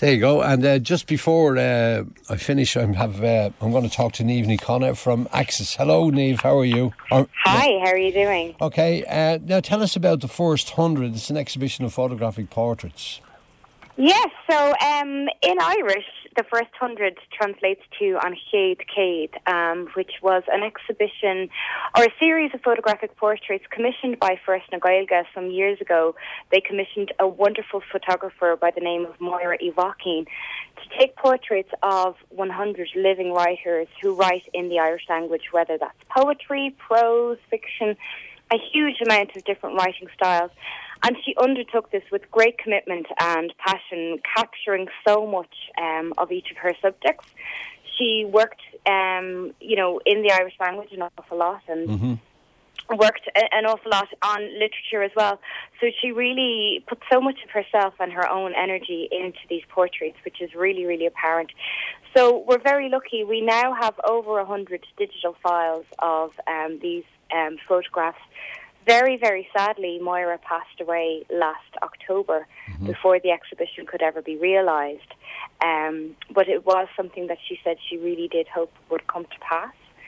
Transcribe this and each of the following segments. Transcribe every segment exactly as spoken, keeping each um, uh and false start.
There you go. And uh, just before uh, I finish, I'm have uh, I'm going to talk to Niamh Ní Chonagh from Axis. Hello, Niamh. How are you? Or, Hi. How are you doing? Okay. Uh, now tell us about the first hundred. It's an exhibition of photographic portraits. Yes. So um, in Irish, the first hundred translates to An Chéad Céad, um, which was an exhibition or a series of photographic portraits commissioned by First na Gaeilge some years ago. They commissioned a wonderful photographer by the name of Moira Ivakine to take portraits of one hundred living writers who write in the Irish language, whether that's poetry, prose, fiction, a huge amount of different writing styles. And she undertook this with great commitment and passion, capturing so much um, of each of her subjects. She worked, um, you know, in the Irish language an awful lot, and mm-hmm. worked a- an awful lot on literature as well. So she really put so much of herself and her own energy into these portraits, which is really, really apparent. So we're very lucky. We now have over a hundred digital files of um, these um, photographs. Very, very sadly, Moira passed away last October mm-hmm. before the exhibition could ever be realised. Um, but it was something that she said she really did hope would come to pass.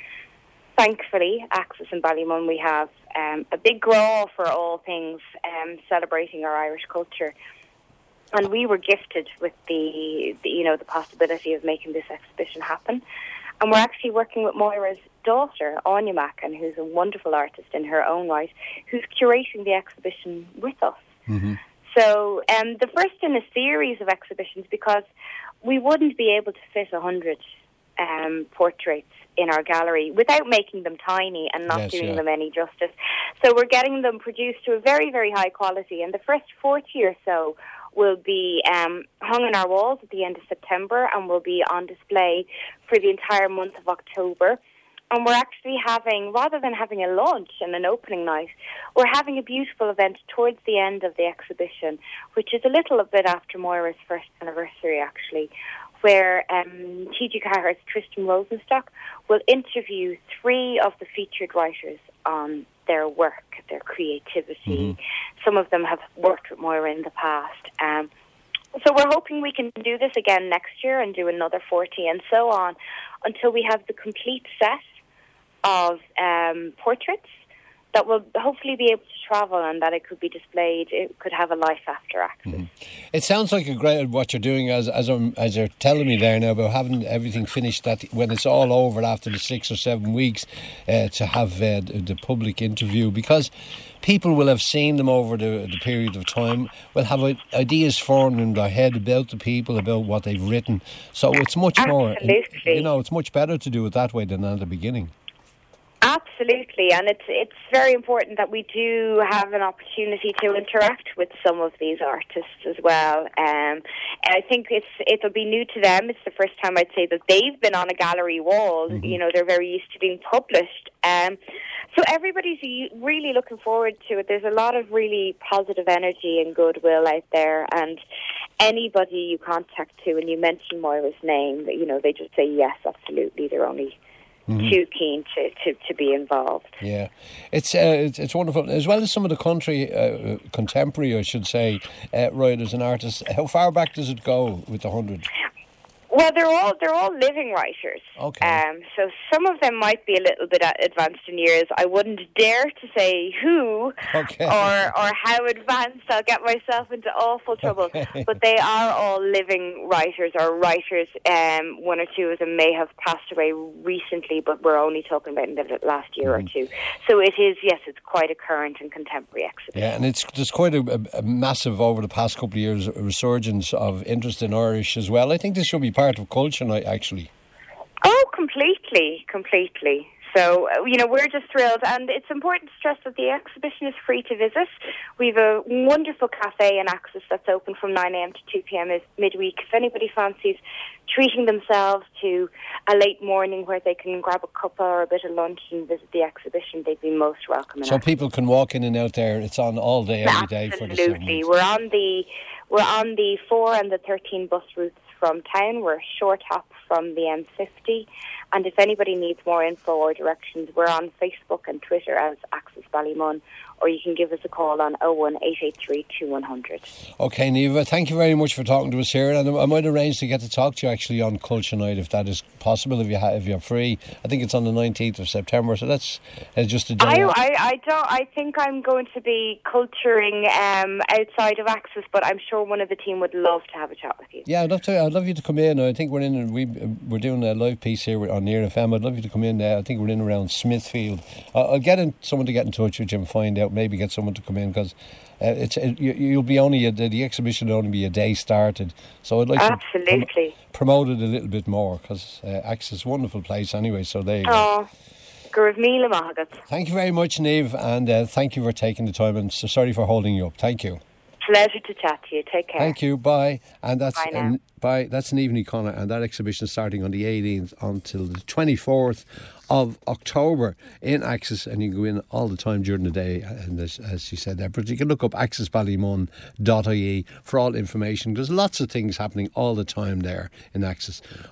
Thankfully, Axis and Ballymun, we have um, a big draw for all things um, celebrating our Irish culture. And we were gifted with the, the, you know, the possibility of making this exhibition happen. And we're actually working with Moira's daughter, Anya Mackin, who's a wonderful artist in her own right, who's curating the exhibition with us. Mm-hmm. So um, the first in a series of exhibitions, because we wouldn't be able to fit one hundred um, portraits in our gallery without making them tiny and not yes, doing yeah. them any justice. So we're getting them produced to a very, very high quality. And the first forty or so will be um, hung on our walls at the end of September and will be on display for the entire month of October. And we're actually having, rather than having a launch and an opening night, we're having a beautiful event towards the end of the exhibition, which is a little bit after Moira's first anniversary, actually, where um, T G Ceathair's Tristan Rosenstock will interview three of the featured writers on their work, their creativity. Mm-hmm. Some of them have worked with Moira in the past. Um, so we're hoping we can do this again next year and do another forty and so on until we have the complete set of um, portraits that will hopefully be able to travel and that it could be displayed. It could have a life after Axis. Mm-hmm. It sounds like a great what you're doing as as, I'm, as you're telling me there now about having everything finished, that when it's all over after the six or seven weeks uh, to have uh, the, the public interview, because people will have seen them over the, the period of time, will have ideas formed in their head about the people, about what they've written. So it's much Absolutely. more, you know, it's much better to do it that way than at the beginning. Absolutely, and it's it's very important that we do have an opportunity to interact with some of these artists as well. Um, I think it's it'll be new to them. It's the first time I'd say that they've been on a gallery wall. Mm-hmm. You know, they're very used to being published. Um, so everybody's really looking forward to it. There's a lot of really positive energy and goodwill out there, and anybody you contact to and you mention Moira's name, you know, they just say yes, absolutely. They're only Mm-hmm. too keen to, to, to be involved. Yeah, it's uh, it's, it's wonderful, as well as some of the country uh, contemporary, I should say, uh, writers and artists. How far back does it go with the hundred? Well, they're all they're all living writers. Okay. Um, so some of them might be a little bit advanced in years. I wouldn't dare to say who okay. or or how advanced. I'll get myself into awful trouble. Okay. But they are all living writers or writers. Um, one or two of them may have passed away recently, but we're only talking about in the last year mm. or two. So it is, yes, it's quite a current and contemporary exhibition. Yeah, and it's there's quite a, a massive, over the past couple of years, resurgence of interest in Irish as well. I think this should be part of culture night, actually. Oh, completely, completely. So, you know, we're just thrilled, and it's important to stress that the exhibition is free to visit. We have a wonderful cafe in Axis that's open from nine a.m. to two p.m. midweek. If anybody fancies treating themselves to a late morning where they can grab a cuppa or a bit of lunch and visit the exhibition, they'd be most welcome. So people can walk in and out there. It's on all day, every day for the seven weeks. Absolutely. We're on the We're on the four and the thirteen bus routes from town. We're a short hop from the M fifty. And if anybody needs more info or directions, we're on Facebook and Twitter as Access Ballymun, or you can give us a call on oh one eight eight three two one zero zero. OK, Niamh, thank you very much for talking to us here. And I might arrange to get to talk to you actually on Culture Night, if that is possible, if, you ha- if you're free. I think it's on the nineteenth of September, so that's uh, just a day. I, I, I, don't, I think I'm going to be culturing um, outside of Access, but I'm sure one of the team would love to have a chat with you. Yeah, I'd love to. I'd love you to come in. I think we're in. We we're doing a live piece here on Near F M. I'd love you to come in. Uh, I think we're in around Smithfield. I'll, I'll get in, someone to get in touch with you and find out. Maybe get someone to come in, because uh, it's it, you, you'll be only a, the, the exhibition will only be a day started. So I'd like Absolutely. to prom- promote it a little bit more, because uh, Access is a wonderful place anyway. So there you oh. go. Thank you very much, Niamh, and uh, thank you for taking the time, and so sorry for holding you up. Thank you. Pleasure to chat to you. Take care. Thank you. Bye. And that's bye, now. Um, bye. That's Niamh Connor, and that exhibition is starting on the eighteenth until the twenty-fourth of October in Access, and you can go in all the time during the day, and as, as she said there, but you can look up access ballymun dot I E for all information. There's lots of things happening all the time there in Access.